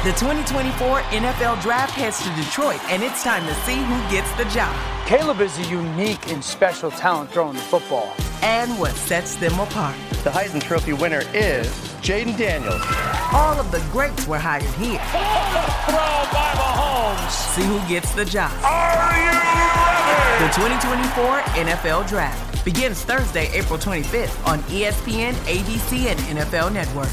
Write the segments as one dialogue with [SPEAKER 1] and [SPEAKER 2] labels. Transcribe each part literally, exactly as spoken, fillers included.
[SPEAKER 1] The twenty twenty-four N F L Draft heads to Detroit, and it's time to see who gets the job.
[SPEAKER 2] Caleb is a unique and special talent throwing the football.
[SPEAKER 1] And what sets them apart.
[SPEAKER 3] The Heisman Trophy winner is Jaden Daniels.
[SPEAKER 1] All of the greats were hired here.
[SPEAKER 4] Throw by Mahomes.
[SPEAKER 1] See who gets the job.
[SPEAKER 4] Are you ready?
[SPEAKER 1] The twenty twenty-four N F L Draft begins Thursday, April twenty-fifth on E S P N, A B C, and N F L Network.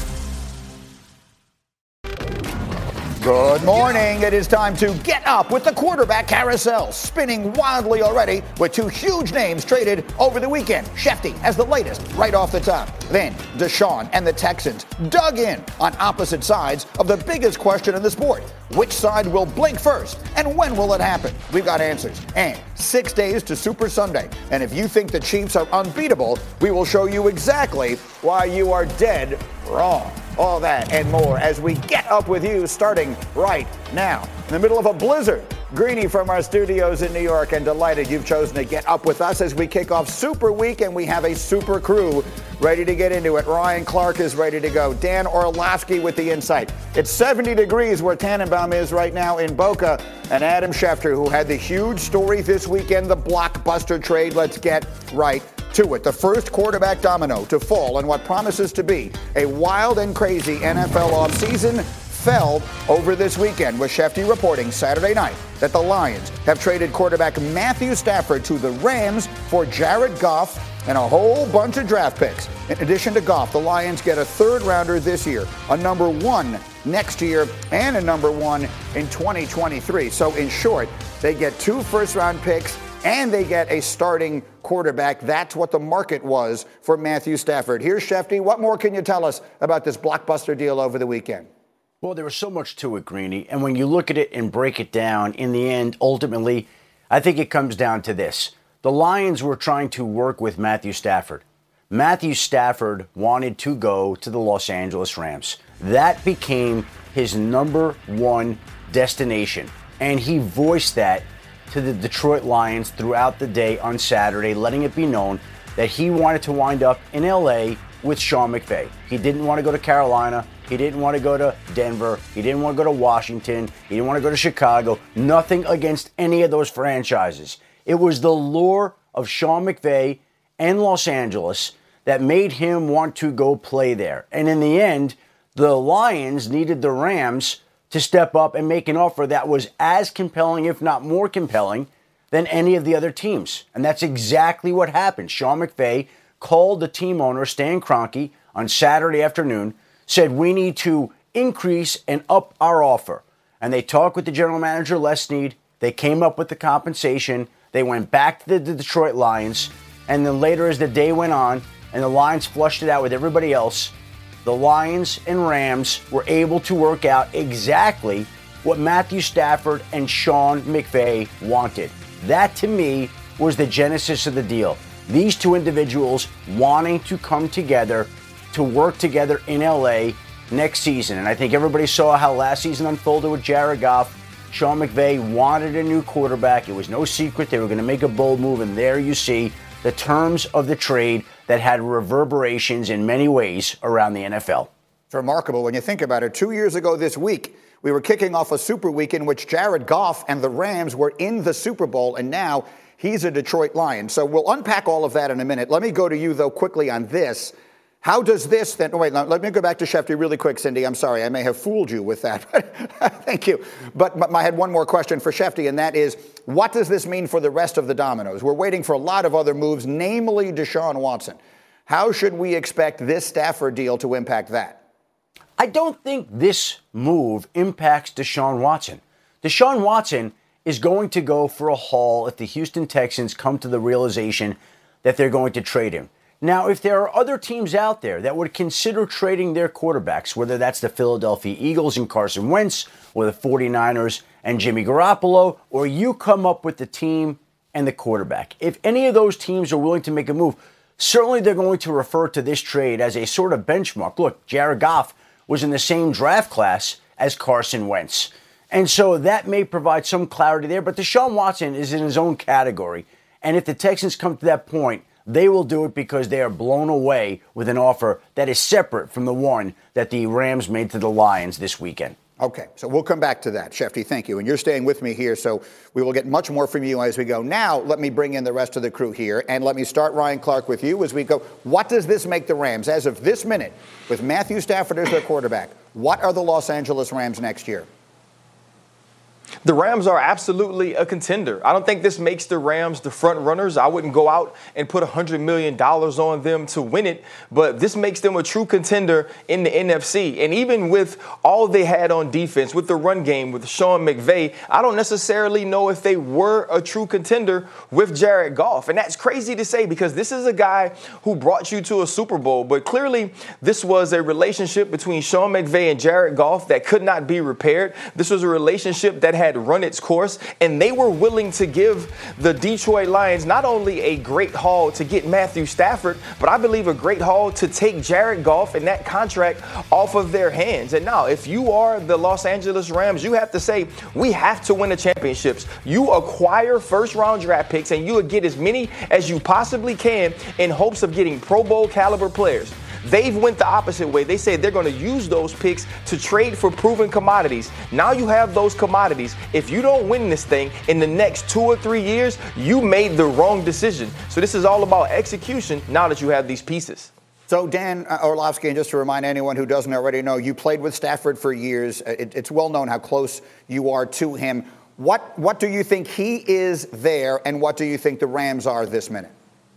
[SPEAKER 5] Good morning. It is time to get up with the quarterback carousel, spinning wildly already with two huge names traded over the weekend. Shefty has the latest right off the top. Then Deshaun and the Texans dug in on opposite sides of the biggest question in the sport. Which side will blink first, and when will it happen? We've got answers. And six days to Super Sunday. And if you think the Chiefs are unbeatable, we will show you exactly why you are dead wrong. All that and more as we get up with you starting right now. In the middle of a blizzard, Greeny from our studios in New York, and delighted you've chosen to get up with us as we kick off Super Week, and we have a super crew ready to get into it. Ryan Clark is ready to go. Dan Orlovsky with the insight. It's seventy degrees where Tannenbaum is right now in Boca, and Adam Schefter, who had the huge story this weekend, the blockbuster trade. Let's get right to it. The first quarterback domino to fall in what promises to be a wild and crazy N F L offseason fell over this weekend, with Shefty reporting Saturday night that the Lions have traded quarterback Matthew Stafford to the Rams for Jared Goff and a whole bunch of draft picks. In addition to Goff, the Lions get a third rounder this year, a number one next year, and a number one in twenty twenty-three. So in short, they get two first round picks and they get a starting quarterback. That's what the market was for Matthew Stafford. Here's Shefty. What more can you tell us about this blockbuster deal over the weekend?
[SPEAKER 6] Well, there was so much to it, Greeny. And when you look at it and break it down, in the end, ultimately, I think it comes down to this. The Lions were trying to work with Matthew Stafford. Matthew Stafford wanted to go to the Los Angeles Rams. That became his number one destination. And he voiced that to the Detroit Lions throughout the day on Saturday, letting it be known that he wanted to wind up in L A with Sean McVay. He didn't want to go to Carolina. He didn't want to go to Denver. He didn't want to go to Washington. He didn't want to go to Chicago. Nothing against any of those franchises. It was the lure of Sean McVay and Los Angeles that made him want to go play there. And in the end, the Lions needed the Rams to step up and make an offer that was as compelling, if not more compelling, than any of the other teams. And that's exactly what happened. Sean McVay called the team owner, Stan Kroenke, on Saturday afternoon, said, we need to increase and up our offer. And they talked with the general manager, Les Snead. They came up with the compensation. They went back to the, the Detroit Lions. And then later, as the day went on, and the Lions flushed it out with everybody else, the Lions and Rams were able to work out exactly what Matthew Stafford and Sean McVay wanted. That, to me, was the genesis of the deal. These two individuals wanting to come together to work together in L A next season. And I think everybody saw how last season unfolded with Jared Goff. Sean McVay wanted a new quarterback. It was no secret they were going to make a bold move. And there you see the terms of the trade that had reverberations in many ways around the N F L.
[SPEAKER 5] It's remarkable when you think about it. Two years ago this week, we were kicking off a Super Week in which Jared Goff and the Rams were in the Super Bowl, and now he's a Detroit Lion. So we'll unpack all of that in a minute. Let me go to you, though, quickly on this. How does this then, oh, wait, let me go back to Shefty really quick, Cindy. I'm sorry, I may have fooled you with that. Thank you. But, but I had one more question for Shefty, and that is, what does this mean for the rest of the dominoes? We're waiting for a lot of other moves, namely Deshaun Watson. How should we expect this Stafford deal to impact that?
[SPEAKER 6] I don't think this move impacts Deshaun Watson. Deshaun Watson is going to go for a haul if the Houston Texans come to the realization that they're going to trade him. Now, if there are other teams out there that would consider trading their quarterbacks, whether that's the Philadelphia Eagles and Carson Wentz, or the 49ers and Jimmy Garoppolo, or you come up with the team and the quarterback, if any of those teams are willing to make a move, certainly they're going to refer to this trade as a sort of benchmark. Look, Jared Goff was in the same draft class as Carson Wentz. And so that may provide some clarity there, but Deshaun Watson is in his own category. And if the Texans come to that point, they will do it because they are blown away with an offer that is separate from the one that the Rams made to the Lions this weekend.
[SPEAKER 5] Okay, so we'll come back to that. Shefty, thank you. And you're staying with me here, so we will get much more from you as we go. Now, let me bring in the rest of the crew here, and let me start, Ryan Clark, with you as we go. What does this make the Rams, as of this minute, with Matthew Stafford as their quarterback? What are the Los Angeles Rams next year?
[SPEAKER 7] The Rams are absolutely a contender. I don't think this makes the Rams the front runners. I wouldn't go out and put one hundred million dollars on them to win it, but this makes them a true contender in the N F C. And even with all they had on defense, with the run game, with Sean McVay, I don't necessarily know if they were a true contender with Jared Goff. And that's crazy to say because this is a guy who brought you to a Super Bowl, but clearly this was a relationship between Sean McVay and Jared Goff that could not be repaired. This was a relationship that had run its course, and they were willing to give the Detroit Lions not only a great haul to get Matthew Stafford, but I believe a great haul to take Jared Goff and that contract off of their hands. And now, if you are the Los Angeles Rams, you have to say, we have to win the championships. You acquire first-round draft picks, and you would get as many as you possibly can in hopes of getting Pro Bowl caliber players. They've went the opposite way. They say they're going to use those picks to trade for proven commodities. Now you have those commodities. If you don't win this thing in the next two or three years, you made the wrong decision. So this is all about execution now that you have these pieces.
[SPEAKER 5] So, Dan Orlovsky, and just to remind anyone who doesn't already know, you played with Stafford for years. It, it's well known how close you are to him. What, what do you think he is there, and what do you think the Rams are this minute?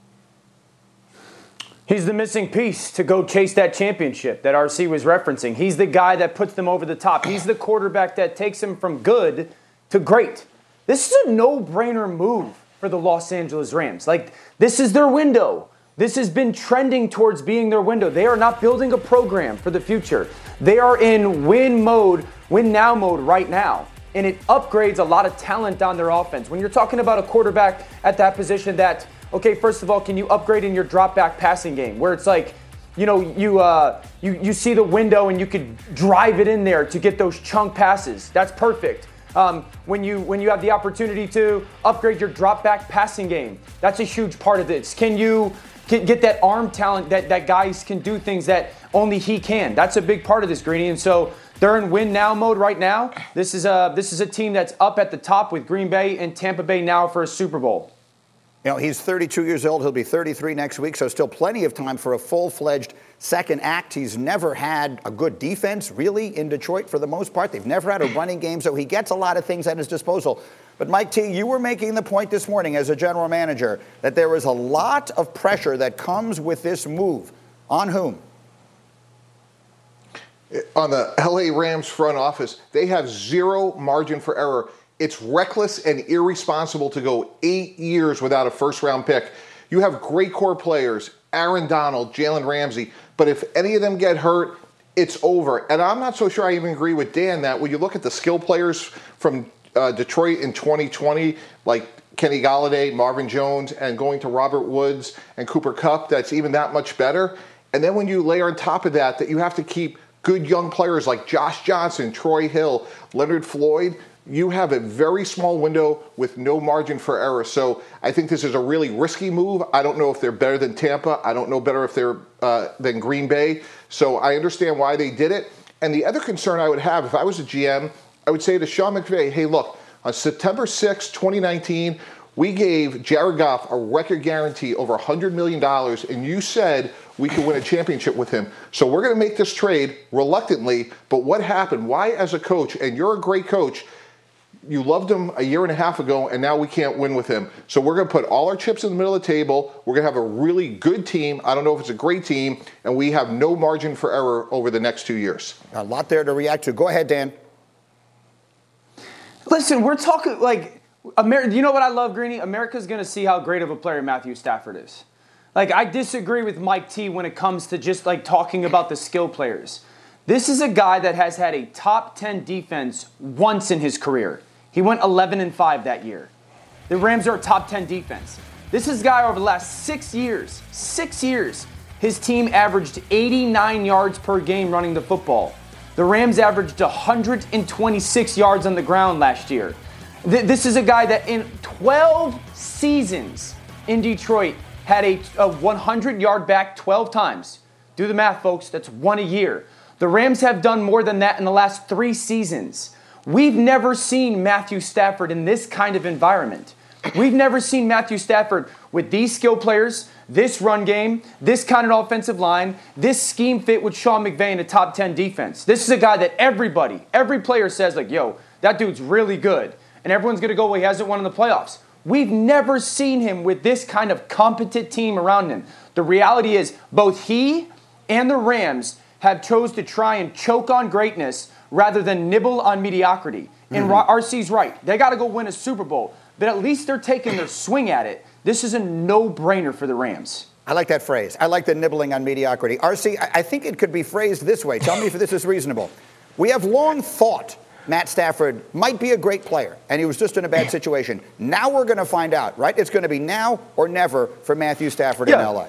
[SPEAKER 2] He's the missing piece to go chase that championship that R C was referencing. He's the guy that puts them over the top. He's the quarterback that takes them from good to great. This is a no-brainer move for the Los Angeles Rams. Like, this is their window. This has been trending towards being their window. They are not building a program for the future. They are in win mode, win now mode right now. And it upgrades a lot of talent on their offense. When you're talking about a quarterback at that position that, okay, first of all, can you upgrade in your drop back passing game where it's like, you know, you uh, you you see the window and you could drive it in there to get those chunk passes. That's perfect. Um, when you when you have the opportunity to upgrade your drop back passing game, that's a huge part of this. Can you get, get that arm talent that, that guys can do things that only he can? That's a big part of this, Greeny. And so they're in win now mode right now. This is a this is a team that's up at the top with Green Bay and Tampa Bay now for a Super Bowl.
[SPEAKER 5] You know, he's thirty-two years old. He'll be thirty-three next week, so still plenty of time for a full-fledged second act. He's never had a good defense, really, in Detroit for the most part. They've never had a running game, so he gets a lot of things at his disposal. But, Mike T., you were making the point this morning as a general manager that there is a lot of pressure that comes with this move. On whom?
[SPEAKER 8] On the L A Rams front office, they have zero margin for error. It's reckless and irresponsible to go eight years without a first-round pick. You have great core players, Aaron Donald, Jalen Ramsey, but if any of them get hurt, it's over. And I'm not so sure I even agree with Dan that when you look at the skill players from uh, Detroit in twenty twenty, like Kenny Golladay, Marvin Jones, and going to Robert Woods and Cooper Kupp, that's even that much better. And then when you layer on top of that that you have to keep good young players like Josh Johnson, Troy Hill, Leonard Floyd, you have a very small window with no margin for error. So I think this is a really risky move. I don't know if they're better than Tampa. I don't know better if they're uh, than Green Bay. So I understand why they did it. And the other concern I would have, if I was a G M, I would say to Sean McVay, hey, look, on September sixth, twenty nineteen, we gave Jared Goff a record guarantee over one hundred million dollars, and you said we could win a championship with him. So we're going to make this trade reluctantly. But what happened? Why, as a coach, and you're a great coach, you loved him a year and a half ago, and now we can't win with him. So we're going to put all our chips in the middle of the table. We're going to have a really good team. I don't know if it's a great team, and we have no margin for error over the next two years.
[SPEAKER 5] A lot there to react to. Go ahead, Dan.
[SPEAKER 2] Listen, we're talking like, Amer- you know what I love, Greeny? America's going to see how great of a player Matthew Stafford is. Like, I disagree with Mike T when it comes to just like talking about the skill players. This is a guy that has had a top ten defense once in his career. He went eleven and five that year. The Rams are a top ten defense. This is a guy over the last six years, six years, his team averaged eighty-nine yards per game running the football. The Rams averaged one hundred twenty-six yards on the ground last year. Th- this is a guy that in twelve seasons in Detroit had a, a hundred-yard back twelve times. Do the math, folks. That's one a year. The Rams have done more than that in the last three seasons. We've never seen Matthew Stafford in this kind of environment. We've never seen Matthew Stafford with these skill players, this run game, this kind of offensive line, this scheme fit with Sean McVay in a top ten defense. This is a guy that everybody, every player says like, yo, that dude's really good. And everyone's going to go, well, he hasn't won in the playoffs. We've never seen him with this kind of competent team around him. The reality is both he and the Rams have chose to try and choke on greatness rather than nibble on mediocrity. And mm-hmm. R C's right. They got to go win a Super Bowl. But at least they're taking their swing at it. This is a no-brainer for the Rams.
[SPEAKER 5] I like that phrase. I like the nibbling on mediocrity. R C, I think it could be phrased this way. Tell me if this is reasonable. We have long thought Matt Stafford might be a great player, and he was just in a bad situation. Now we're going to find out, right? It's going to be now or never for Matthew Stafford
[SPEAKER 7] yeah.
[SPEAKER 5] in L A.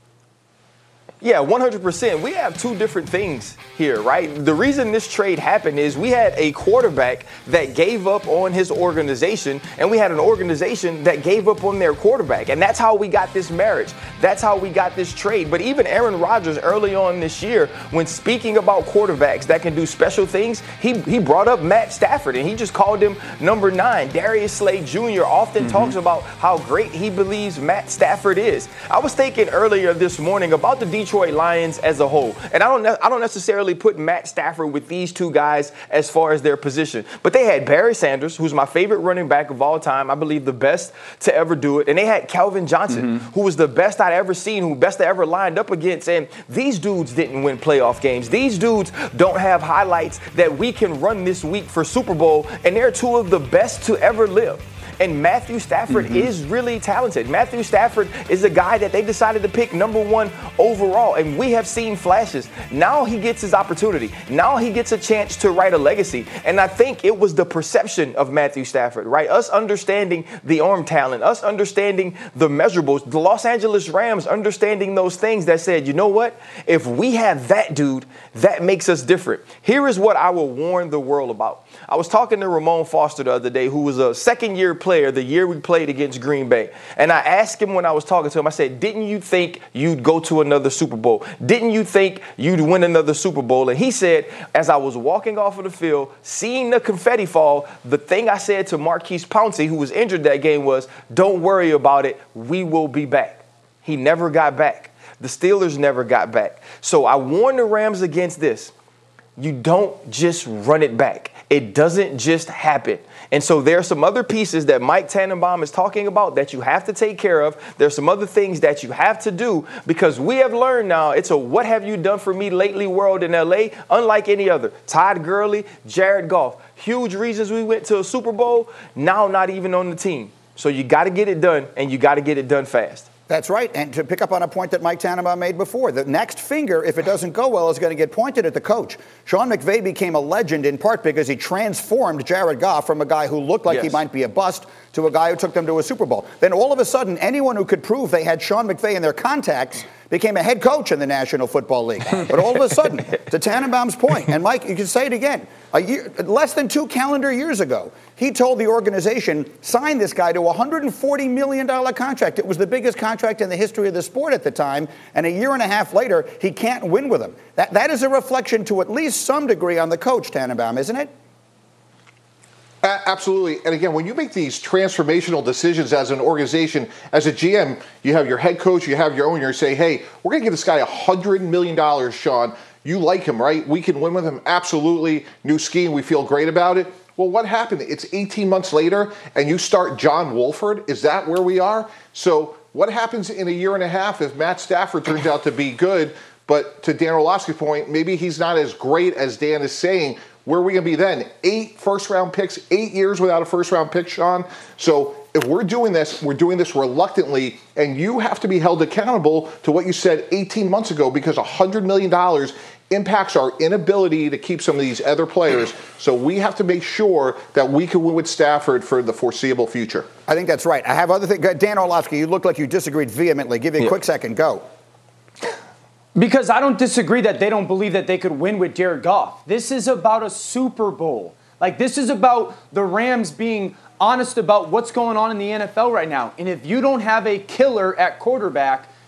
[SPEAKER 7] Yeah, one hundred percent. We have two different things here, right? The reason this trade happened is we had a quarterback that gave up on his organization, and we had an organization that gave up on their quarterback. And that's how we got this marriage. That's how we got this trade. But even Aaron Rodgers early on this year, when speaking about quarterbacks that can do special things, he, he brought up Matt Stafford, and he just called him number nine. Darius Slay Junior often mm-hmm. talks about how great he believes Matt Stafford is. I was thinking earlier this morning about the Detroit Lions as a whole. And I don't ne- I don't necessarily put Matt Stafford with these two guys as far as their position. But they had Barry Sanders, who's my favorite running back of all time. I believe the best to ever do it. And they had Calvin Johnson, mm-hmm. who was the best I'd ever seen, who best I ever lined up against. And these dudes didn't win playoff games. These dudes don't have highlights that we can run this week for Super Bowl. And they're two of the best to ever live. And Matthew Stafford mm-hmm. is really talented. Matthew Stafford is a guy that they decided to pick number one overall. And we have seen flashes. Now he gets his opportunity. Now he gets a chance to write a legacy. And I think it was the perception of Matthew Stafford, right? Us understanding the arm talent, us understanding the measurables, the Los Angeles Rams understanding those things that said, you know what? If we have that dude, that makes us different. Here is what I will warn the world about. I was talking to Ramon Foster the other day, who was a second-year player the year we played against Green Bay. And I asked him when I was talking to him, I said, didn't you think you'd go to another Super Bowl? Didn't you think you'd win another Super Bowl? And he said, as I was walking off of the field, seeing the confetti fall, the thing I said to Marquise Pouncey, who was injured that game, was, don't worry about it. We will be back. He never got back. The Steelers never got back. So I warn the Rams against this. You don't just run it back. It doesn't just happen. And so there are some other pieces that Mike Tannenbaum is talking about that you have to take care of. There's some other things that you have to do because we have learned now it's a what have you done for me lately world in L A, unlike any other. Todd Gurley, Jared Goff, huge reasons we went to a Super Bowl, now not even on the team. So you got to get it done, and you got to get it done fast.
[SPEAKER 5] That's right. And to pick up on a point that Mike Tannenbaum made before, the next finger, if it doesn't go well, is going to get pointed at the coach. Sean McVay became a legend in part because he transformed Jared Goff from a guy who looked like yes. he might be a bust to a guy who took them to a Super Bowl. Then all of a sudden, anyone who could prove they had Sean McVay in their contacts became a head coach in the National Football League. But all of a sudden, to Tannenbaum's point, and Mike, you can say it again, a year, less than two calendar years ago, he told the organization, sign this guy to a one hundred forty million dollars contract. It was the biggest contract in the history of the sport at the time. And a year and a half later, he can't win with him. That, that is a reflection to at least some degree on the coach, Tannenbaum, isn't it?
[SPEAKER 8] Absolutely. And again, when you make these transformational decisions as an organization, as a G M, you have your head coach, you have your owner, you say, hey, we're going to give this guy one hundred million dollars, Sean. You like him, right? We can win with him. Absolutely. New scheme. We feel great about it. Well, what happened? It's eighteen months later, and you start John Wolford. Is that where we are? So what happens in a year and a half if Matt Stafford turns out to be good, but to Dan Orlovsky's point, maybe he's not as great as Dan is saying? Where are we going to be then? Eight first-round picks, eight years without a first-round pick, Sean. So if we're doing this, we're doing this reluctantly, and you have to be held accountable to what you said eighteen months ago because one hundred million dollars impacts our inability to keep some of these other players. So we have to make sure that we can win with Stafford for the foreseeable future.
[SPEAKER 5] I think that's right. I have other things. Dan Orlovsky, you look like you disagreed vehemently. Give you a yeah. quick second. Go.
[SPEAKER 2] Because I don't disagree that they don't believe that they could win with Jared Goff. This is about a Super Bowl. Like, this is about the Rams being honest about what's going on in the N F L right now. And if you don't have a killer at quarterback,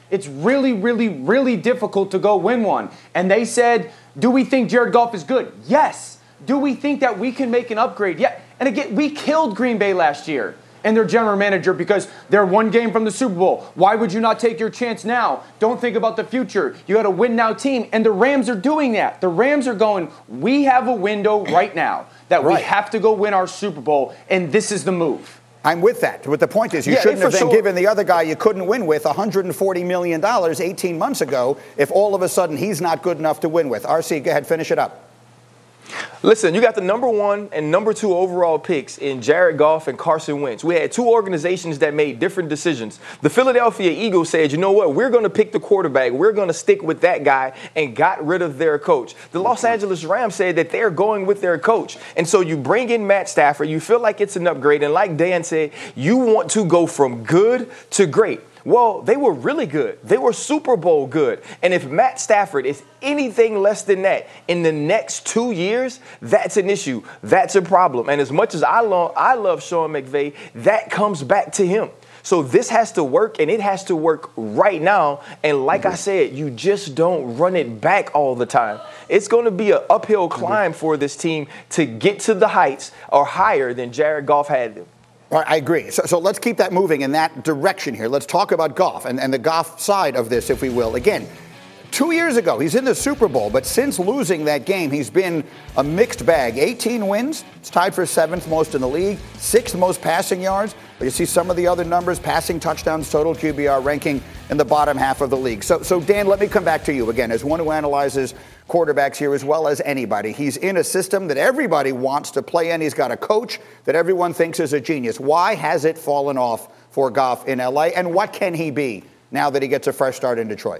[SPEAKER 2] It's really, really, really difficult to go win one. And they said, do we think Jared Goff is good? Yes. Do we think that we can make an upgrade? Yeah. And again, we killed Green Bay last year and their general manager because they're one game from the Super Bowl. Why would you not take your chance now? Don't think about the future. You got a win-now team. And the Rams are doing that. The Rams are going, we have a window right now that right. we have to go win our Super Bowl, and this is the move.
[SPEAKER 5] I'm with that. But the point is, you yeah, shouldn't have been sure. given the other guy you couldn't win with one hundred forty million dollars eighteen months ago if all of a sudden he's not good enough to win with. R C, go ahead, finish it up.
[SPEAKER 7] Listen, you got the number one and number two overall picks in Jared Goff and Carson Wentz. We had two organizations that made different decisions. The Philadelphia Eagles said, you know what, we're going to pick the quarterback. We're going to stick with that guy, and got rid of their coach. The Los Angeles Rams said that they're going with their coach. And so you bring in Matt Stafford. You feel like it's an upgrade. And like Dan said, you want to go from good to great. Well, they were really good. They were Super Bowl good. And if Matt Stafford is anything less than that in the next two years, that's an issue. That's a problem. And as much as I love, I love Sean McVay, that comes back to him. So this has to work, and it has to work right now. And like I said, you just don't run it back all the time. It's going to be an uphill climb for this team to get to the heights or higher than Jared Goff had them.
[SPEAKER 5] All right, I agree. So, so let's keep that moving in that direction here. Let's talk about Goff and, and the Goff side of this, if we will. Again, two years ago, he's in the Super Bowl, but since losing that game, he's been a mixed bag. eighteen wins. It's tied for seventh most in the league, sixth most passing yards. But you see some of the other numbers, passing touchdowns, total Q B R ranking in the bottom half of the league. So, so Dan, let me come back to you again as one who analyzes quarterbacks here as well as anybody. He's in a system that everybody wants to play in. He's got a coach that everyone thinks is a genius. Why has it fallen off for Goff in L A? And what can he be now that he gets a fresh start in Detroit?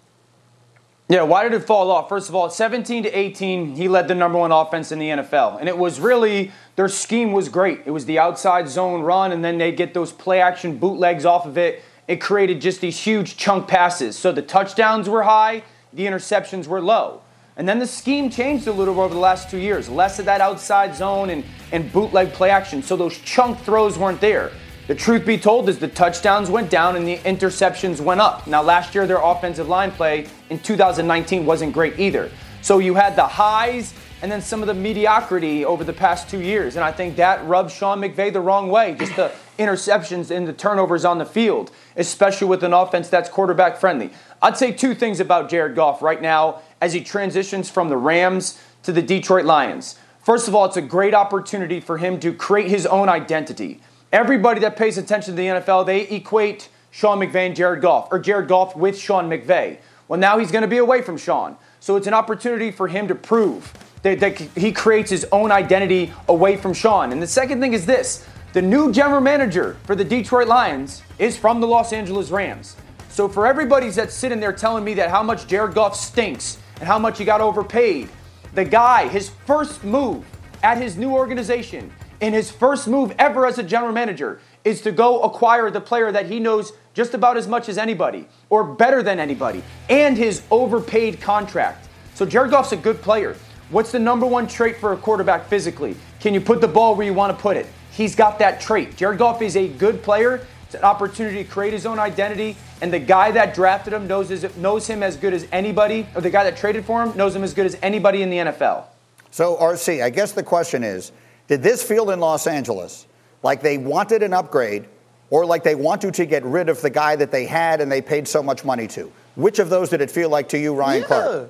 [SPEAKER 2] Yeah, why did it fall off? First of all, seventeen to eighteen, he led the number one offense in the N F L. And it was really, their scheme was great. It was the outside zone run, and then they'd get those play-action bootlegs off of it. It created just these huge chunk passes. So the touchdowns were high, the interceptions were low. And then the scheme changed a little over the last two years. Less of that outside zone and, and bootleg play action. So those chunk throws weren't there. The truth be told is the touchdowns went down and the interceptions went up. Now, last year, their offensive line play in two thousand nineteen wasn't great either. So you had the highs and then some of the mediocrity over the past two years. And I think that rubbed Sean McVay the wrong way, just the interceptions and the turnovers on the field, especially with an offense that's quarterback friendly. I'd say two things about Jared Goff right now as he transitions from the Rams to the Detroit Lions. First of all, it's a great opportunity for him to create his own identity. Everybody that pays attention to the N F L, they equate Sean McVay and Jared Goff, or Jared Goff with Sean McVay. Well, now he's going to be away from Sean. So it's an opportunity for him to prove that, that he creates his own identity away from Sean. And the second thing is this. The new general manager for the Detroit Lions is from the Los Angeles Rams. So for everybody that's sitting there telling me that how much Jared Goff stinks and how much he got overpaid, the guy, his first move at his new organization, in his first move ever as a general manager, is to go acquire the player that he knows just about as much as anybody, or better than anybody, and his overpaid contract. So Jared Goff's a good player. What's the number one trait for a quarterback physically? Can you put the ball where you want to put it? He's got that trait. Jared Goff is a good player. It's an opportunity to create his own identity, and the guy that drafted him knows, his, knows him as good as anybody, or the guy that traded for him knows him as good as anybody in the N F L.
[SPEAKER 5] So, R C, I guess the question is, did this feel in Los Angeles like they wanted an upgrade or like they wanted to get rid of the guy that they had and they paid so much money to? Which of those did it feel like to you, Ryan
[SPEAKER 7] yeah.
[SPEAKER 5] Clark?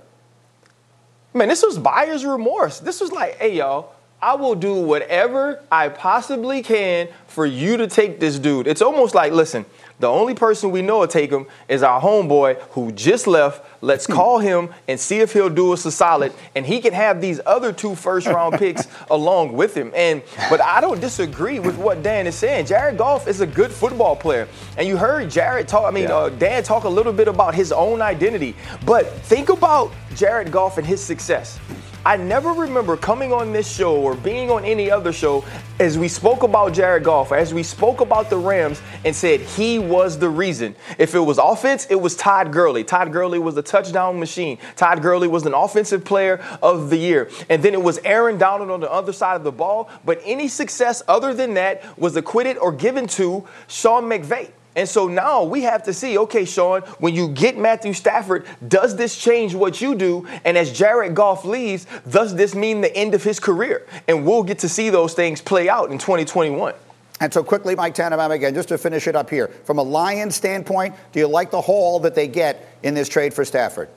[SPEAKER 7] Man, this was buyer's remorse. This was like, hey, y'all, I will do whatever I possibly can for you to take this dude. It's almost like, listen, the only person we know will take him is our homeboy who just left. Let's call him and see if he'll do us a solid, and he can have these other two first-round picks along with him. And but I don't disagree with what Dan is saying. Jared Goff is a good football player, and you heard Jared talk. I mean, yeah. uh, Dan talk a little bit about his own identity. But think about Jared Goff and his success. I never remember coming on this show or being on any other show as we spoke about Jared Goff, as we spoke about the Rams and said he was the reason. If it was offense, it was Todd Gurley. Todd Gurley was the touchdown machine. Todd Gurley was an offensive player of the year. And then it was Aaron Donald on the other side of the ball. But any success other than that was acquitted or given to Sean McVay. And so now we have to see, okay, Sean, when you get Matthew Stafford, does this change what you do? And as Jared Goff leaves, does this mean the end of his career? And we'll get to see those things play out in twenty twenty-one.
[SPEAKER 5] And so quickly, Mike Tannenbaum, again, just to finish it up here. From a Lions standpoint, do you like the haul that they get in this trade for Stafford?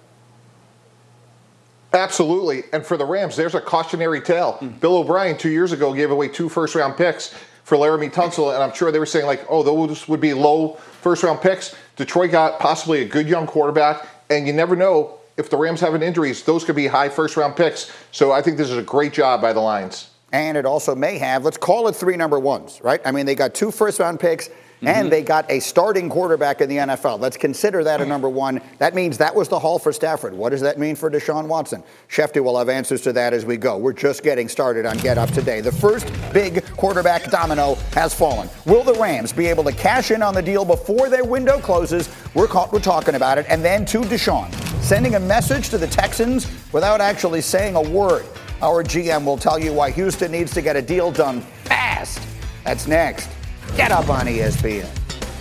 [SPEAKER 8] Absolutely. And for the Rams, there's a cautionary tale. Mm. Bill O'Brien, two years ago, gave away two first-round picks for Laramie Tunsil, and I'm sure they were saying, like, oh, those would be low first-round picks. Detroit got possibly a good young quarterback, and you never know if the Rams have an injuries, those could be high first-round picks. So I think this is a great job by the Lions.
[SPEAKER 5] And it also may have, let's call it three number ones, right? I mean, they got two first-round picks, mm-hmm. and they got a starting quarterback in the N F L. Let's consider that a number one. That means that was the haul for Stafford. What does that mean for Deshaun Watson? Shefty will have answers to that as we go. We're just getting started on Get Up today. The first big quarterback domino has fallen. Will the Rams be able to cash in on the deal before their window closes? We're, caught, we're talking about it. And then to Deshaun, sending a message to the Texans without actually saying a word. Our G M will tell you why Houston needs to get a deal done fast. That's next. Get Up on E S P N.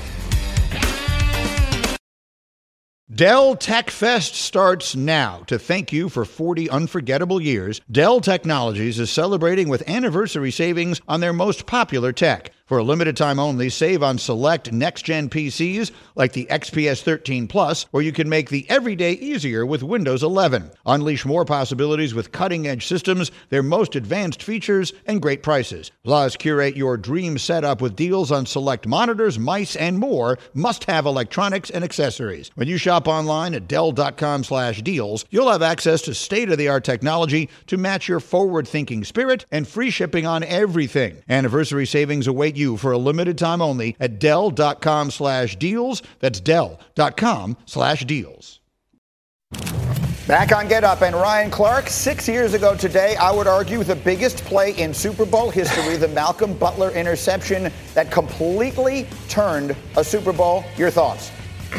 [SPEAKER 9] Dell Tech Fest starts now. To thank you for forty unforgettable years, Dell Technologies is celebrating with anniversary savings on their most popular tech. For a limited time only, save on select next-gen P Cs like the X P S thirteen Plus, or you can make the everyday easier with Windows eleven. Unleash more possibilities with cutting-edge systems, their most advanced features, and great prices. Plus, curate your dream setup with deals on select monitors, mice, and more must-have electronics and accessories. When you shop online at Dell.com slash deals, you'll have access to state-of-the-art technology to match your forward-thinking spirit and free shipping on everything. Anniversary savings await you for a limited time only at Dell.com slash deals. That's Dell.com slash deals.
[SPEAKER 5] Back on Get Up, and Ryan Clark, six years ago today, I would argue the biggest play in Super Bowl history, the Malcolm Butler interception that completely turned a Super Bowl. Your thoughts?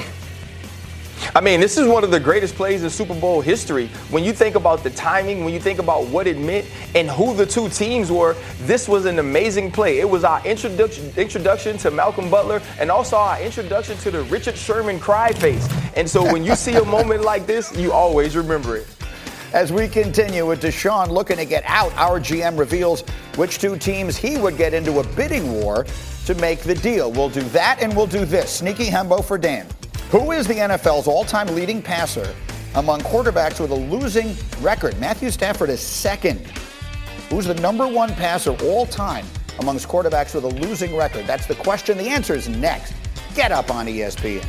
[SPEAKER 7] I mean, this is one of the greatest plays in Super Bowl history. When you think about the timing, when you think about what it meant and who the two teams were, this was an amazing play. It was our introduction introduction to Malcolm Butler and also our introduction to the Richard Sherman cry face. And so when you see a moment like this, you always remember it.
[SPEAKER 5] As we continue with Deshaun looking to get out, our G M reveals which two teams he would get into a bidding war to make the deal. We'll do that, and we'll do this. Sneaky Hembo for Dan. Who is the N F L's all-time leading passer among quarterbacks with a losing record? Matthew Stafford is second. Who's the number one passer all-time amongst quarterbacks with a losing record? That's the question. The answer is next. Get Up on E S P N.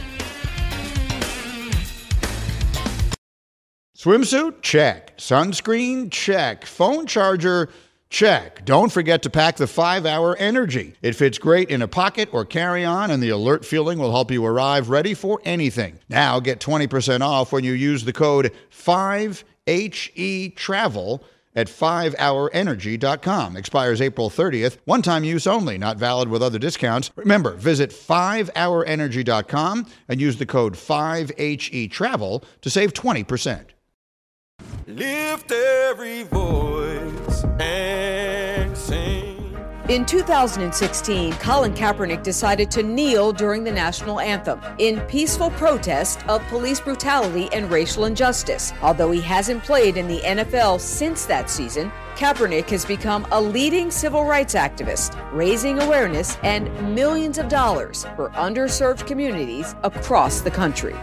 [SPEAKER 9] Swimsuit? Check. Sunscreen? Check. Phone charger? Check. Don't forget to pack the five hour Energy. It fits great in a pocket or carry-on, and the alert feeling will help you arrive ready for anything. Now get twenty percent off when you use the code five H E travel at five hour energy dot com. Expires April thirtieth. One-time use only, not valid with other discounts. Remember, visit five hour energy dot com and use the code five H E travel to save twenty percent.
[SPEAKER 10] Lift every voice and sing.
[SPEAKER 11] In two thousand sixteen, Colin Kaepernick decided to kneel during the national anthem in peaceful protest of police brutality and racial injustice. Although he hasn't played in the N F L since that season, Kaepernick has become a leading civil rights activist, raising awareness and millions of dollars for underserved communities across the country.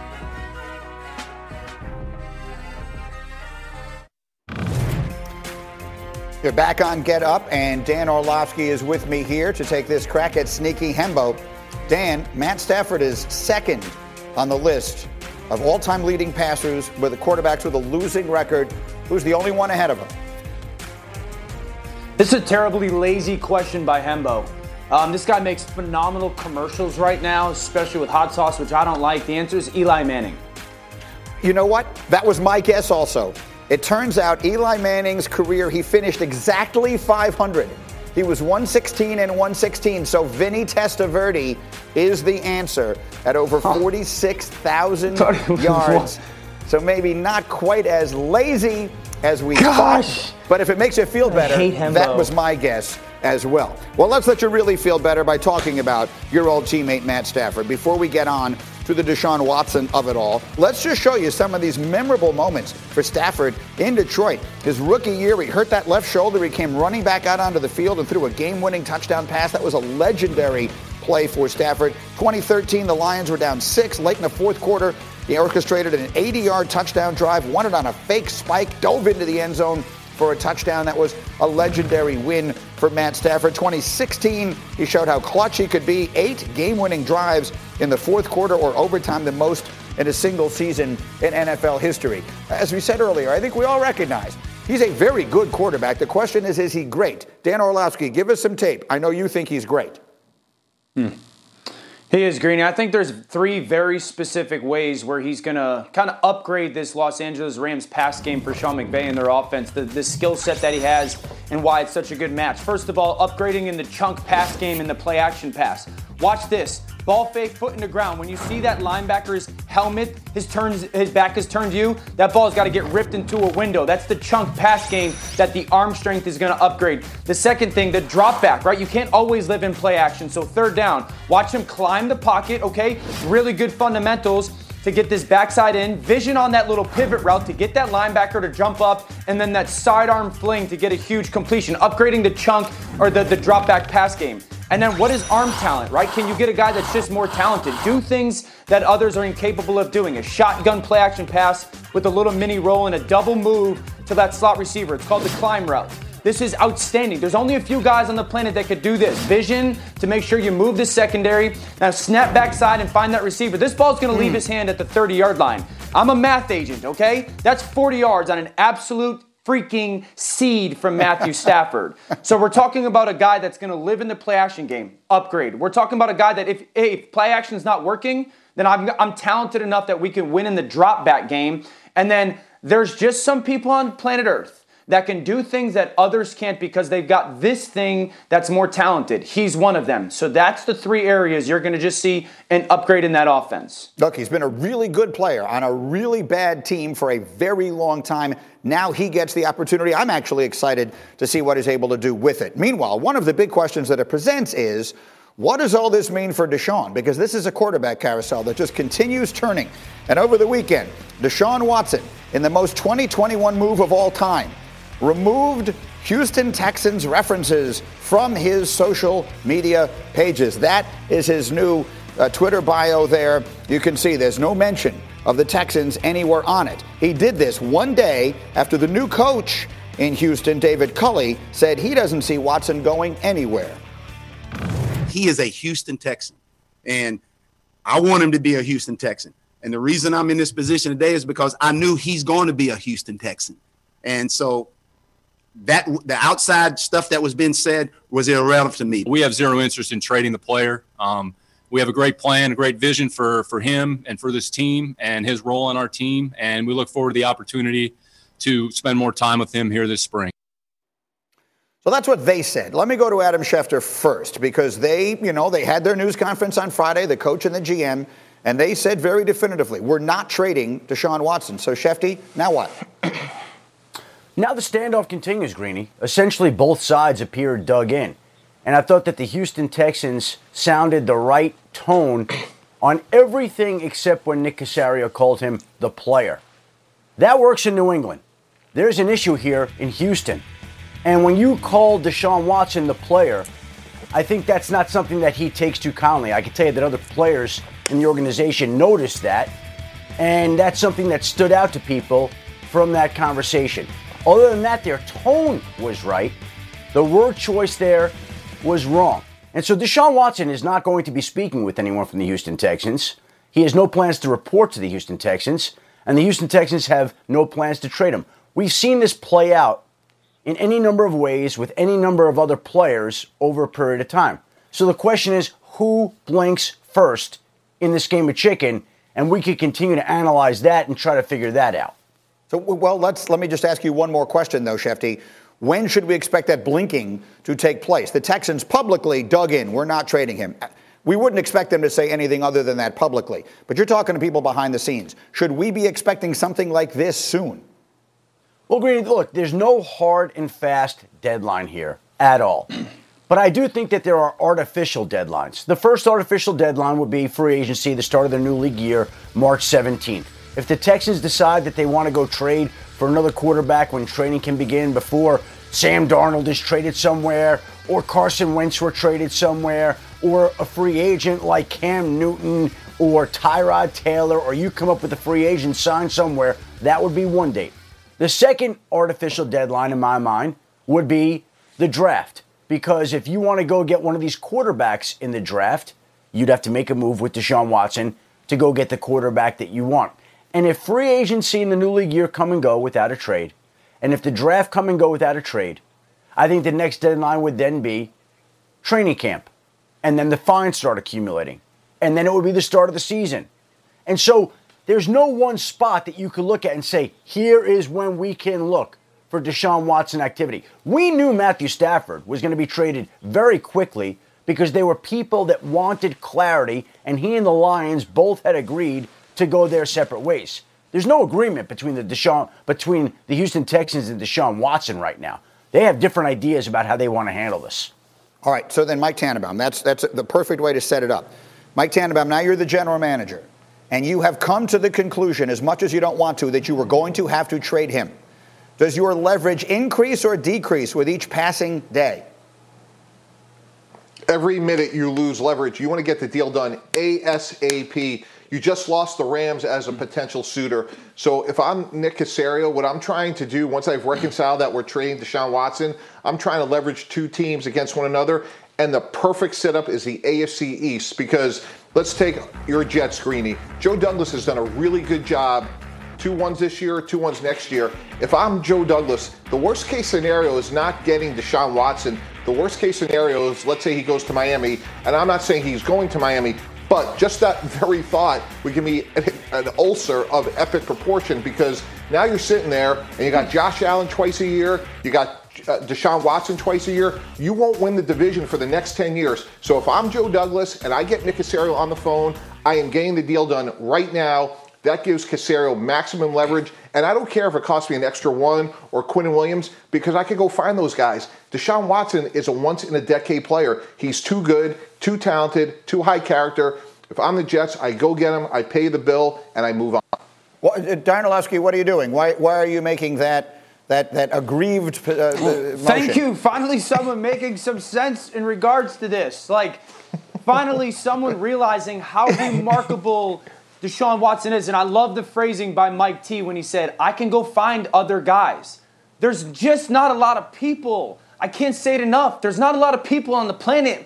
[SPEAKER 5] You're back on Get Up, and Dan Orlovsky is with me here to take this crack at Sneaky Hembo. Dan, Matt Stafford is second on the list of all-time leading passers with the quarterbacks with a losing record. Who's the only one ahead of him?
[SPEAKER 2] This is a terribly lazy question by Hembo. Um, this guy makes phenomenal commercials right now, especially with hot sauce, which I don't like. The answer is Eli Manning.
[SPEAKER 5] You know what? That was my guess also. It turns out Eli Manning's career, he finished exactly five hundred. He was one sixteen and one sixteen, so Vinny Testaverde is the answer at over forty-six thousand yards. So maybe not quite as lazy as we
[SPEAKER 2] Gosh.
[SPEAKER 5] thought. But if it makes you feel better,
[SPEAKER 2] hate Hembo.
[SPEAKER 5] that was my guess as well. Well, let's let you really feel better by talking about your old teammate Matt Stafford. Before we get on to the Deshaun Watson of it all, let's just show you some of these memorable moments for Stafford in Detroit. His rookie year, he hurt that left shoulder. He came running back out onto the field and threw a game-winning touchdown pass. That was a legendary play for Stafford. twenty thirteen, the Lions were down six. Late in the fourth quarter, he orchestrated an eighty-yard touchdown drive, won it on a fake spike, dove into the end zone for a touchdown. That was a legendary win for Matt Stafford. twenty sixteen, he showed how clutch he could be. Eight game-winning drives in the fourth quarter or overtime, the most in a single season in N F L history. As we said earlier, I think we all recognize he's a very good quarterback. The question is, is he great? Dan Orlovsky, give us some tape. I know you think he's great.
[SPEAKER 2] Hmm. He is, Greeny. I think there's three very specific ways where he's going to kind of upgrade this Los Angeles Rams pass game for Sean McVay and their offense, the, the skill set that he has and why it's such a good match. First of all, upgrading in the chunk pass game and the play action pass. Watch this. Ball fake, foot in the ground. When you see that linebacker's helmet, his turns, his back is turned to you, that ball's got to get ripped into a window. That's the chunk pass game that the arm strength is going to upgrade. The second thing, the drop back, right? You can't always live in play action. So third down, watch him climb the pocket, okay? Really good fundamentals to get this backside in, vision on that little pivot route to get that linebacker to jump up, and then that sidearm fling to get a huge completion, upgrading the chunk or the, the drop back pass game. And then what is arm talent, right? Can you get a guy that's just more talented? Do things that others are incapable of doing. A shotgun play action pass with a little mini roll and a double move to that slot receiver. It's called the climb route. This is outstanding. There's only a few guys on the planet that could do this. Vision to make sure you move the secondary. Now snap backside and find that receiver. This ball's going to leave his hand at the thirty-yard line. I'm a math agent, okay? That's forty yards on an absolute freaking seed from Matthew Stafford. So we're talking about a guy that's going to live in the play action game, upgrade. We're talking about a guy that if, if play action is not working, then I'm, I'm talented enough that we can win in the drop back game. And then there's just some people on planet Earth that can do things that others can't because they've got this thing that's more talented. He's one of them. So that's the three areas you're going to just see an upgrade in that offense.
[SPEAKER 5] Look, he's been a really good player on a really bad team for a very long time. Now he gets the opportunity. I'm actually excited to see what he's able to do with it. Meanwhile, one of the big questions that it presents is, what does all this mean for Deshaun? Because this is a quarterback carousel that just continues turning. And over the weekend, Deshaun Watson, in the most twenty twenty-one move of all time, removed Houston Texans references from his social media pages. That is his new uh, Twitter bio there. You can see there's no mention of the Texans anywhere on it. He did this one day after the new coach in Houston, David Culley, said he doesn't see Watson going anywhere.
[SPEAKER 12] He is a Houston Texan, and I want him to be a Houston Texan. And the reason I'm in this position today is because I knew he's going to be a Houston Texan. And so that the outside stuff that was being said was irrelevant to me.
[SPEAKER 13] We have zero interest in trading the player. Um, we have a great plan, a great vision for, for him and for this team and his role on our team. And we look forward to the opportunity to spend more time with him here this spring.
[SPEAKER 5] So that's what they said. Let me go to Adam Schefter first, because they, you know, they had their news conference on Friday, the coach and the G M, and they said very definitively, we're not trading Deshaun Watson. So, Schefty, now what?
[SPEAKER 6] Now the standoff continues, Greeny. Essentially, both sides appear dug in. And I thought that the Houston Texans sounded the right tone on everything except when Nick Caserio called him the player. That works in New England. There's an issue here in Houston. And when you call Deshaun Watson the player, I think that's not something that he takes too kindly. I can tell you that other players in the organization noticed that. And that's something that stood out to people from that conversation. Other than that, their tone was right. The word choice there was wrong. And so Deshaun Watson is not going to be speaking with anyone from the Houston Texans. He has no plans to report to the Houston Texans. And the Houston Texans have no plans to trade him. We've seen this play out in any number of ways with any number of other players over a period of time. So the question is, who blinks first in this game of chicken? And we could continue to analyze that and try to figure that out.
[SPEAKER 5] So, well, let's let me just ask you one more question, though, Schefty. When should we expect that blinking to take place? The Texans publicly dug in. We're not trading him. We wouldn't expect them to say anything other than that publicly. But you're talking to people behind the scenes. Should we be expecting something like this soon?
[SPEAKER 6] Well, Green, look, there's no hard and fast deadline here at all. But I do think that there are artificial deadlines. The first artificial deadline would be free agency, the start of the new league year, March seventeenth. If the Texans decide that they want to go trade for another quarterback when training can begin before Sam Darnold is traded somewhere, or Carson Wentz were traded somewhere, or a free agent like Cam Newton or Tyrod Taylor, or you come up with a free agent signed somewhere, that would be one date. The second artificial deadline in my mind would be the draft. Because if you want to go get one of these quarterbacks in the draft, you'd have to make a move with Deshaun Watson to go get the quarterback that you want. And if free agency in the new league year come and go without a trade, and if the draft come and go without a trade, I think the next deadline would then be training camp. And then the fines start accumulating. And then it would be the start of the season. And so there's no one spot that you could look at and say, here is when we can look for Deshaun Watson activity. We knew Matthew Stafford was going to be traded very quickly because there were people that wanted clarity, and he and the Lions both had agreed to go their separate ways. There's no agreement between the Deshaun, between the Houston Texans and Deshaun Watson right now. They have different ideas about how they want to handle this.
[SPEAKER 5] All right, so then Mike Tannenbaum, that's that's the perfect way to set it up. Mike Tannenbaum, now you're the general manager, and you have come to the conclusion, as much as you don't want to, that you were going to have to trade him. Does your leverage increase or decrease with each passing day?
[SPEAKER 8] Every minute you lose leverage. You want to get the deal done ASAP. You just lost the Rams as a potential suitor. So if I'm Nick Caserio, what I'm trying to do, once I've reconciled that we're trading Deshaun Watson, I'm trying to leverage two teams against one another. And the perfect setup is the A F C East, because let's take your Jets, Greeny. Joe Douglas has done a really good job. Two ones this year, two ones next year. If I'm Joe Douglas, the worst case scenario is not getting Deshaun Watson. The worst case scenario is, let's say he goes to Miami, and I'm not saying he's going to Miami, but just that very thought would give me an, an ulcer of epic proportion, because now you're sitting there and you got Josh Allen twice a year, you got uh, Deshaun Watson twice a year. You won't win the division for the next ten years. So if I'm Joe Douglas and I get Nick Caserio on the phone, I am getting the deal done right now. That gives Caserio maximum leverage, and I don't care if it costs me an extra one or Quinnen Williams, because I can go find those guys. Deshaun Watson is a once-in-a-decade player. He's too good, too talented, too high character. If I'm the Jets, I go get him, I pay the bill, and I move on.
[SPEAKER 5] Well, Darnellowski, what are you doing? Why, why are you making that that that aggrieved uh, motion?
[SPEAKER 2] Thank you. Finally, someone making some sense in regards to this. Like, finally, someone realizing how remarkable Deshaun Watson is. And I love the phrasing by Mike T when he said, I can go find other guys. There's just not a lot of people. I can't say it enough. There's not a lot of people on the planet.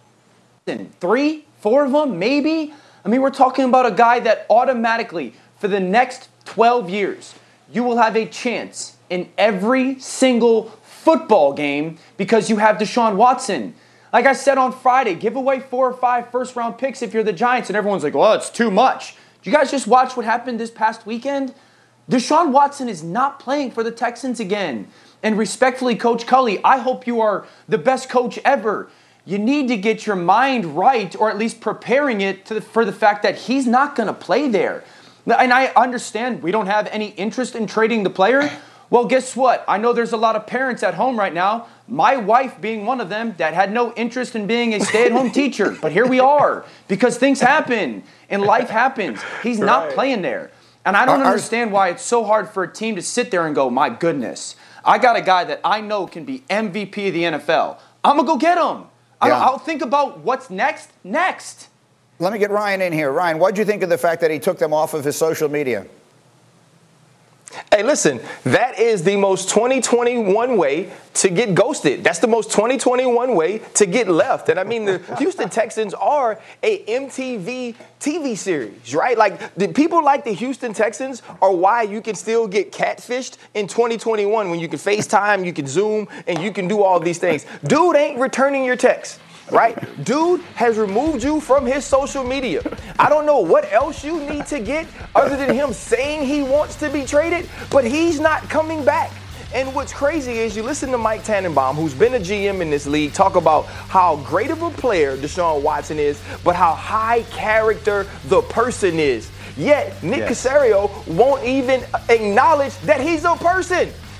[SPEAKER 2] Three, four of them, maybe. I mean, we're talking about a guy that automatically, for the next twelve years, you will have a chance in every single football game because you have Deshaun Watson. Like I said on Friday, give away four or five first-round picks if you're the Giants, and everyone's like, well, it's too much. Did you guys just watch what happened this past weekend? Deshaun Watson is not playing for the Texans again. And respectfully, Coach Culley, I hope you are the best coach ever. You need to get your mind right, or at least preparing it to the, for the fact that he's not going to play there. And I understand we don't have any interest in trading the player. Well, guess what? I know there's a lot of parents at home right now, my wife being one of them, that had no interest in being a stay-at-home teacher. But here we are, because things happen and life happens. He's right. not playing there. And I don't our, understand why it's so hard for a team to sit there and go, my goodness, I got a guy that I know can be M V P of the N F L. I'm going to go get him. Yeah. I'll think about what's next, next.
[SPEAKER 5] Let me get Ryan in here. Ryan, what did you think of the fact that he took them off of his social media?
[SPEAKER 7] Hey, listen, that is the most twenty twenty-one way to get ghosted. That's the most twenty twenty-one way to get left. And I mean, the Houston Texans are a M T V T V series, right? Like, the people like the Houston Texans are why you can still get catfished in twenty twenty-one when you can FaceTime, you can Zoom, and you can do all these things. Dude ain't returning your text. Right? Dude has removed you from his social media. I don't know what else you need to get other than him saying he wants to be traded, but he's not coming back. And what's crazy is you listen to Mike Tannenbaum, who's been a G M in this league, talk about how great of a player Deshaun Watson is, but how high character the person is. Yet Nick yes. Caserio won't even acknowledge that he's a person.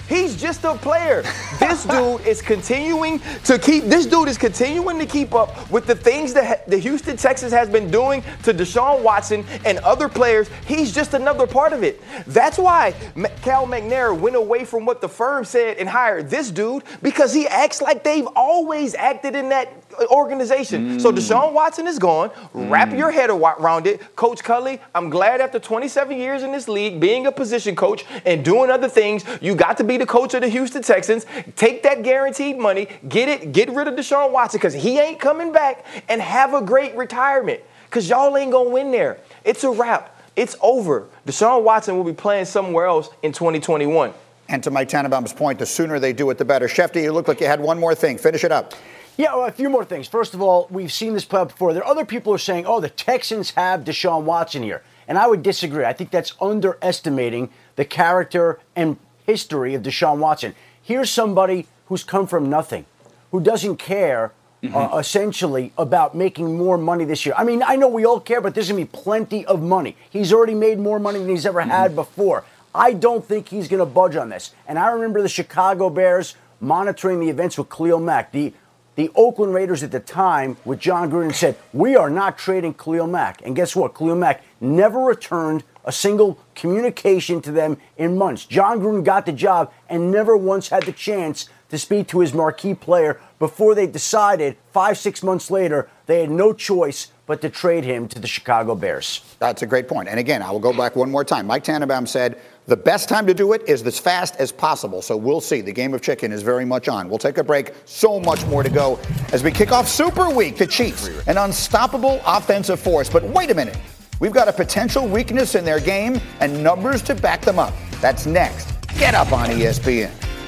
[SPEAKER 7] He's just a player. This dude is continuing to keep. This dude is continuing to keep up with the things that the Houston Texans has been doing to Deshaun Watson and other players. He's just another part of it. That's why Cal McNair went away from what the firm said and hired this dude, because he acts like they've always acted in that organization. Mm. So Deshaun Watson is gone. Mm. Wrap your head around it. Coach Culley, I'm glad after twenty-seven years in this league, being a position coach and doing other things, you got to be the coach of the Houston Texans. Take that guaranteed money, get it, get rid of Deshaun Watson, because he ain't coming back, and have a great retirement, because y'all ain't going to win there. It's a wrap. It's over. Deshaun Watson will be playing somewhere else in twenty twenty-one.
[SPEAKER 5] And to Mike Tannenbaum's point, the sooner they do it, the better. Shefty, you look like you had one more thing. Finish it up.
[SPEAKER 6] Yeah, well, a few more things. First of all, we've seen this play out before. There are other people who are saying, oh, the Texans have Deshaun Watson here. And I would disagree. I think that's underestimating the character and history of Deshaun Watson. Here's somebody who's come from nothing, who doesn't care, mm-hmm. uh, essentially, about making more money this year. I mean, I know we all care, but there's going to be plenty of money. He's already made more money than he's ever mm-hmm. had before. I don't think he's going to budge on this. And I remember the Chicago Bears monitoring the events with Khalil Mack. The The Oakland Raiders at the time with John Gruden said, we are not trading Khalil Mack. And guess what? Khalil Mack never returned a single communication to them in months. John Gruden got the job and never once had the chance to speak to his marquee player before they decided five, six months later they had no choice but to trade him to the Chicago Bears.
[SPEAKER 5] That's a great point. And again, I will go back one more time. Mike Tannenbaum said the best time to do it is as fast as possible. So we'll see. The game of chicken is very much on. We'll take a break. So much more to go as we kick off Super Week. The Chiefs, an unstoppable offensive force. But wait a minute. We've got a potential weakness in their game and numbers to back them up. That's next. Get Up on E S P N.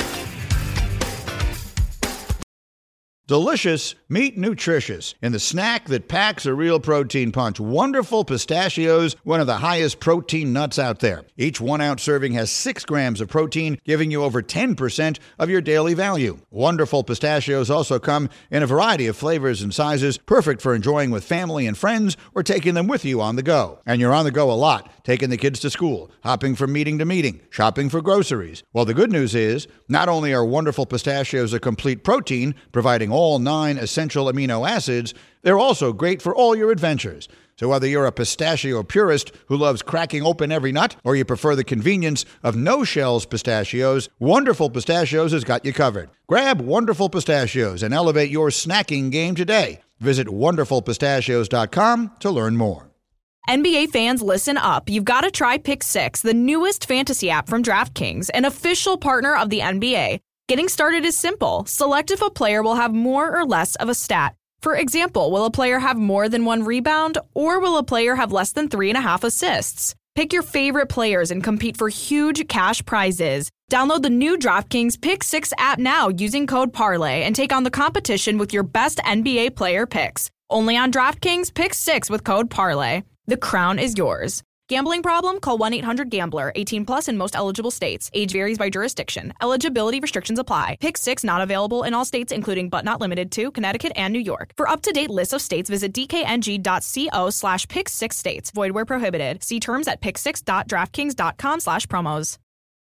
[SPEAKER 9] Delicious, meet nutritious. In the snack that packs a real protein punch, Wonderful Pistachios, one of the highest protein nuts out there. Each one-ounce serving has six grams of protein, giving you over ten percent of your daily value. Wonderful Pistachios also come in a variety of flavors and sizes, perfect for enjoying with family and friends or taking them with you on the go. And you're on the go a lot, taking the kids to school, hopping from meeting to meeting, shopping for groceries. Well, the good news is, not only are Wonderful Pistachios a complete protein, providing all nine essential amino acids, they're also great for all your adventures. So whether you're a pistachio purist who loves cracking open every nut, or you prefer the convenience of no-shells pistachios, Wonderful Pistachios has got you covered. Grab Wonderful Pistachios and elevate your snacking game today. Visit wonderful pistachios dot com to learn more.
[SPEAKER 14] N B A fans, listen up. You've got to try Pick Six, the newest fantasy app from DraftKings, an official partner of the N B A. Getting started is simple. Select if a player will have more or less of a stat. For example, will a player have more than one rebound, or will a player have less than three and a half assists? Pick your favorite players and compete for huge cash prizes. Download the new DraftKings Pick Six app now using code Parlay and take on the competition with your best N B A player picks. Only on DraftKings Pick Six with code Parlay. The crown is yours. Gambling problem? Call one eight hundred gambler. eighteen plus in most eligible states. Age varies by jurisdiction. Eligibility restrictions apply. Pick Six not available in all states, including but not limited to Connecticut and New York. For up-to-date lists of states, visit dkng.co slash pick six states. Void where prohibited. See terms at pick six dot draftkings dot com slash promos.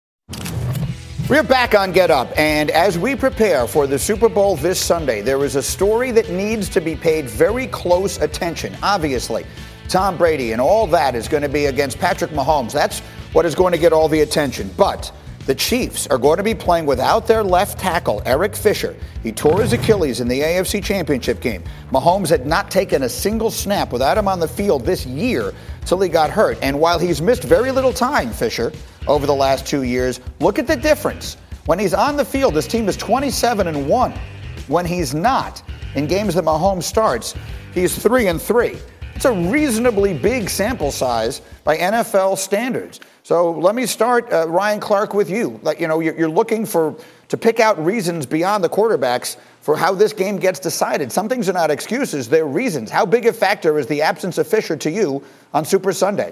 [SPEAKER 5] We're back on Get Up, and as we prepare for the Super Bowl this Sunday, there is a story that needs to be paid very close attention, obviously. Tom Brady and all that is going to be against Patrick Mahomes. That's what is going to get all the attention. But the Chiefs are going to be playing without their left tackle, Eric Fisher. He tore his Achilles in the A F C Championship game. Mahomes had not taken a single snap without him on the field this year till he got hurt. And while he's missed very little time, Fisher, over the last two years, look at the difference. When he's on the field, his team is twenty-seven and one. When he's not, in games that Mahomes starts, he's three and three. It's a reasonably big sample size by N F L standards. So let me start, uh, Ryan Clark, with you. Like, you know, you're, you're looking for to pick out reasons beyond the quarterbacks for how this game gets decided. Some things are not excuses; they're reasons. How big a factor is the absence of Fisher to you on Super Sunday?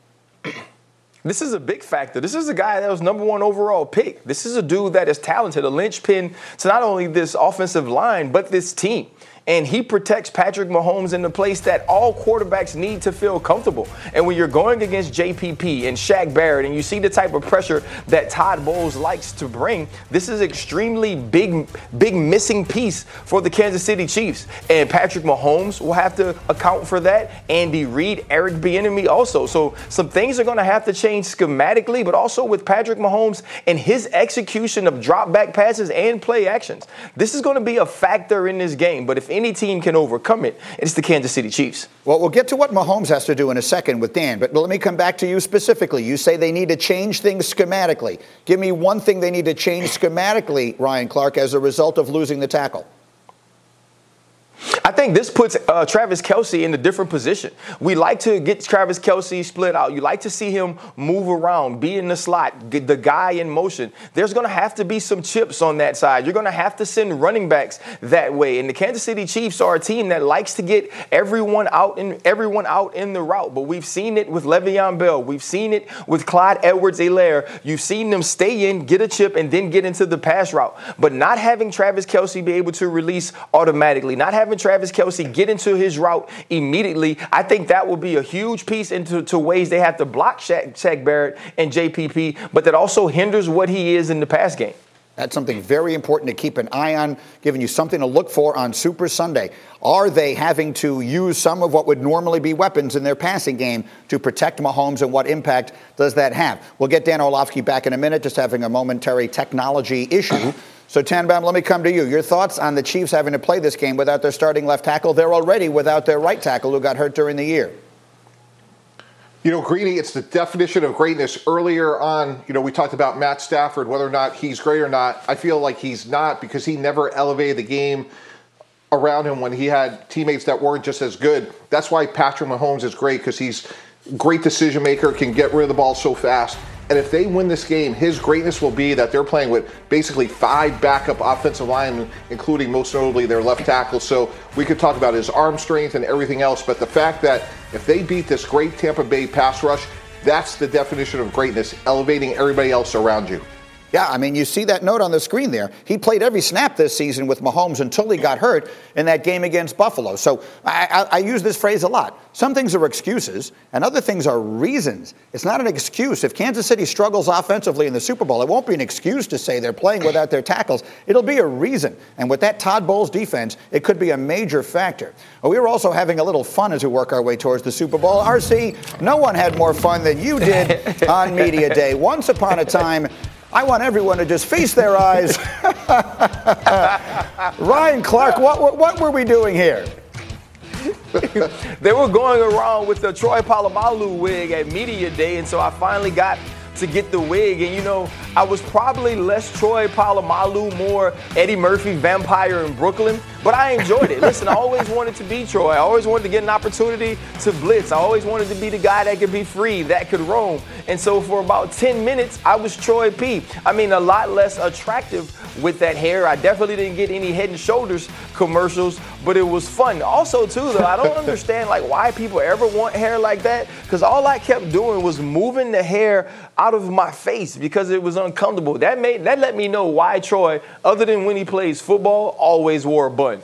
[SPEAKER 7] This is a big factor. This is a guy that was number one overall pick. This is a dude that is talented, a linchpin to not only this offensive line, but this team. And he protects Patrick Mahomes in the place that all quarterbacks need to feel comfortable. And when you're going against J P P and Shaq Barrett, and you see the type of pressure that Todd Bowles likes to bring, this is extremely big, big missing piece for the Kansas City Chiefs. And Patrick Mahomes will have to account for that. Andy Reid, Eric Bieniemy also. So some things are going to have to change schematically, but also with Patrick Mahomes and his execution of drop back passes and play actions. This is going to be a factor in this game. But if any team can overcome it, it's the Kansas City Chiefs.
[SPEAKER 5] Well, we'll get to what Mahomes has to do in a second with Dan, but let me come back to you specifically. You say they need to change things schematically. Give me one thing they need to change schematically, Ryan Clark, as a result of losing the tackle.
[SPEAKER 7] I think this puts uh, Travis Kelce in a different position. We like to get Travis Kelce split out. You like to see him move around, be in the slot, get the guy in motion. There's going to have to be some chips on that side. You're going to have to send running backs that way. And the Kansas City Chiefs are a team that likes to get everyone out in everyone out in the route. But we've seen it with Le'Veon Bell. We've seen it with Clyde Edwards-Helaire. You've seen them stay in, get a chip, and then get into the pass route. But not having Travis Kelce be able to release automatically, not having Travis Kelce get into his route immediately, I think that will be a huge piece into to ways they have to block Shaq, Shaq Barrett and J P P, but that also hinders what he is in the pass game.
[SPEAKER 5] That's something very important to keep an eye on, giving you something to look for on Super Sunday. Are they having to use some of what would normally be weapons in their passing game to protect Mahomes, and what impact does that have? We'll get Dan Orlovsky back in a minute, just having a momentary technology issue. So, Tanbaum, let me come to you. Your thoughts on the Chiefs having to play this game without their starting left tackle? They're already without their right tackle who got hurt during the year.
[SPEAKER 8] You know, Greeny, it's the definition of greatness. Earlier on, you know, we talked about Matt Stafford, whether or not he's great or not. I feel like he's not, because he never elevated the game around him when he had teammates that weren't just as good. That's why Patrick Mahomes is great, because he's a great decision maker, can get rid of the ball so fast. And if they win this game, his greatness will be that they're playing with basically five backup offensive linemen, including most notably their left tackle. So we could talk about his arm strength and everything else, but the fact that if they beat this great Tampa Bay pass rush, that's the definition of greatness, elevating everybody else around you.
[SPEAKER 5] Yeah, I mean, you see that note on the screen there. He played every snap this season with Mahomes until he got hurt in that game against Buffalo. So I, I, I use this phrase a lot. Some things are excuses, and other things are reasons. It's not an excuse. If Kansas City struggles offensively in the Super Bowl, it won't be an excuse to say they're playing without their tackles. It'll be a reason. And with that Todd Bowles defense, it could be a major factor. We were also having a little fun as we work our way towards the Super Bowl. R C, no one had more fun than you did on Media Day. Once upon a time, I want everyone to just feast their eyes. Ryan Clark, what, what were we doing here?
[SPEAKER 7] They were going around with the Troy Polamalu wig at Media Day, and so I finally got to get the wig. And, you know, I was probably less Troy Polamalu, more Eddie Murphy, Vampire in Brooklyn, but I enjoyed it. Listen, I always wanted to be Troy. I always wanted to get an opportunity to blitz. I always wanted to be the guy that could be free, that could roam. And so for about ten minutes, I was Troy P. I mean, a lot less attractive with that hair. I definitely didn't get any Head and Shoulders commercials, but it was fun. Also, too, though, I don't understand, like, why people ever want hair like that, because all I kept doing was moving the hair out of my face because it was uncomfortable. That made that let me know why Troy, other than when he plays football, always wore a bun.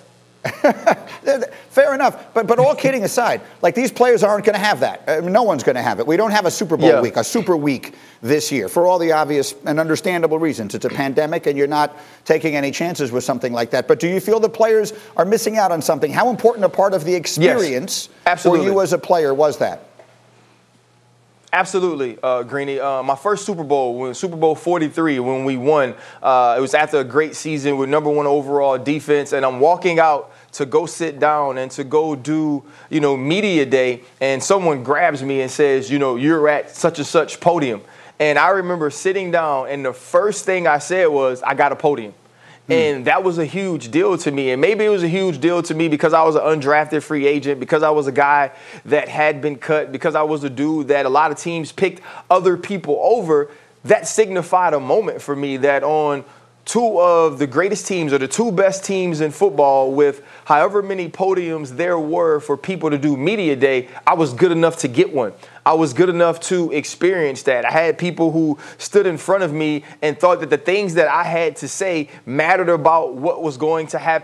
[SPEAKER 5] Fair enough. But but all kidding aside, like, these players aren't going to have that. Uh, no one's going to have it. We don't have a Super Bowl
[SPEAKER 7] yeah.
[SPEAKER 5] week, a super week this year, for all the obvious and understandable reasons. It's a pandemic, and you're not taking any chances with something like that. But do you feel the players are missing out on something? How important a part of the experience
[SPEAKER 7] yes, absolutely.
[SPEAKER 5] for you as a player was that?
[SPEAKER 7] Absolutely, uh, Greeny. Uh, my first Super Bowl, when Super Bowl forty-three, when we won, uh, it was after a great season with number one overall defense, and I'm walking out to go sit down and to go do, you know, Media Day, and someone grabs me and says, you know, you're at such and such podium. And I remember sitting down, and the first thing I said was, I got a podium. And that was a huge deal to me. And maybe it was a huge deal to me because I was an undrafted free agent, because I was a guy that had been cut, because I was a dude that a lot of teams picked other people over. That signified a moment for me that on two of the greatest teams, or the two best teams in football, with however many podiums there were for people to do Media Day, I was good enough to get one. I was good enough to experience that. I had people who stood in front of me and thought that the things that I had to say mattered about what was going to happen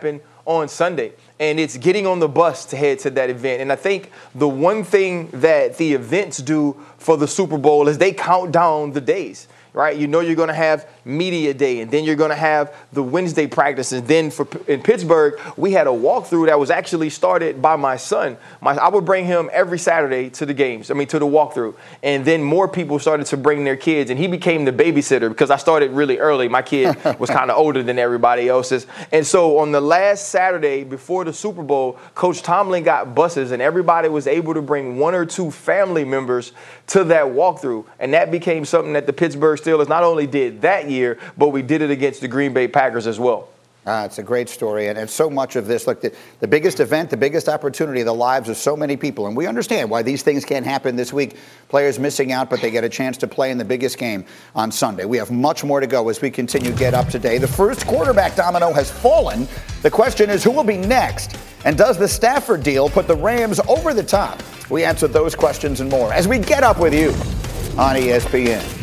[SPEAKER 7] on Sunday, and it's getting on the bus to head to that event. And I think the one thing that the events do for the Super Bowl is they count down the days. Right, you know you're going to have media day, and then you're going to have the Wednesday practices. Then for in Pittsburgh, we had a walkthrough that was actually started by my son. My, I would bring him every Saturday to the games, I mean to the walkthrough, and then more people started to bring their kids, and he became the babysitter because I started really early. My kid was kind of older than everybody else's, and so on the last Saturday before the Super Bowl, Coach Tomlin got buses, and everybody was able to bring one or two family members to that walkthrough, and that became something that the Pittsburgh Steelers not only did that year, but we did it against the Green Bay Packers as well.
[SPEAKER 5] Uh, it's a great story, and, and so much of this, look, the, the biggest event, the biggest opportunity, the lives of so many people, and we understand why these things can't happen this week. Players missing out, but they get a chance to play in the biggest game on Sunday. We have much more to go as we continue Get Up today. The first quarterback domino has fallen. The question is, who will be next? And does the Stafford deal put the Rams over the top? We answer those questions and more as we Get Up with you on E S P N.